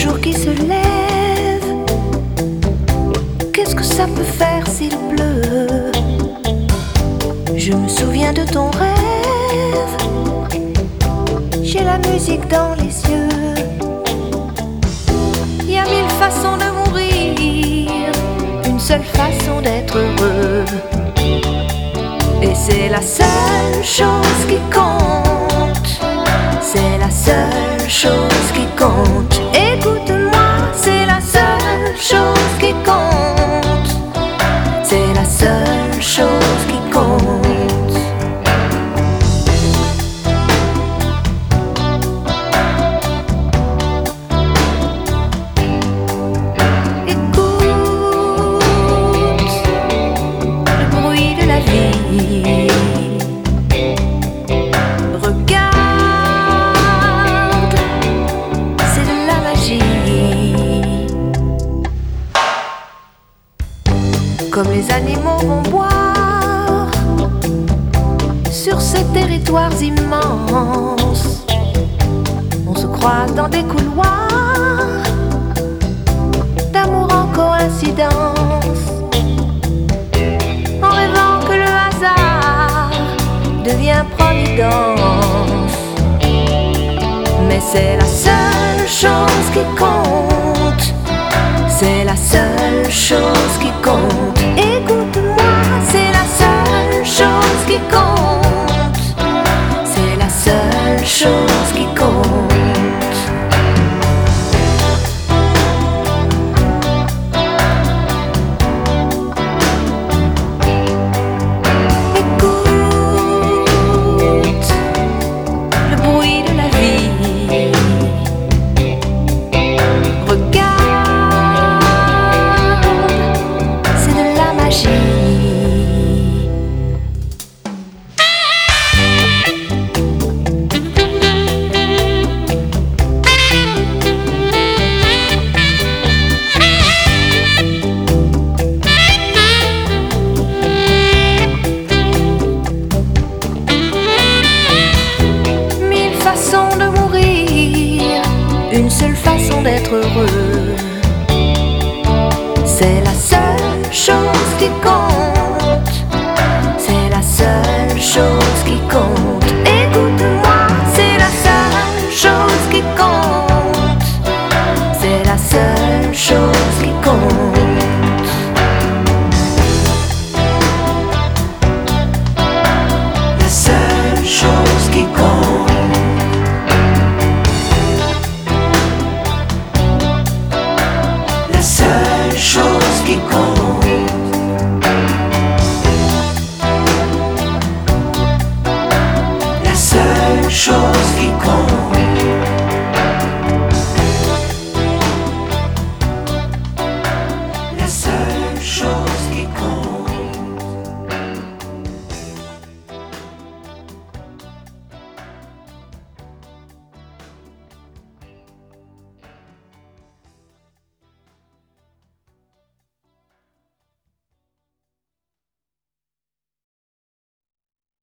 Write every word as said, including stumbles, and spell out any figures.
jour qui se lève, qu'est-ce que ça peut faire s'il pleut? Je me souviens de ton rêve, j'ai la musique dans les yeux. Il y a mille façons de mourir, une seule façon d'être heureux. Et c'est la seule chose qui compte, c'est la seule chose qui compte. Écoute-moi, c'est la seule chose qui compte, c'est la seule chose qui compte. Comme les animaux vont boire sur ces territoires immenses, on se croise dans des couloirs d'amour en coïncidence, en rêvant que le hasard devient providence. Mais c'est la seule chose qui compte, c'est la seule chose qui compte. Écoute-moi, c'est la seule chose qui compte, c'est la seule chose qui compte. Écoute le bruit de la vie, une seule façon d'être heureux. C'est la seule chose qui compte, c'est la seule chose qui compte. Écoute-moi, c'est la seule chose qui compte, c'est la seule chose qui compte. La seule chose qui compte. La seule chose qui compte. La seule chose qui compte.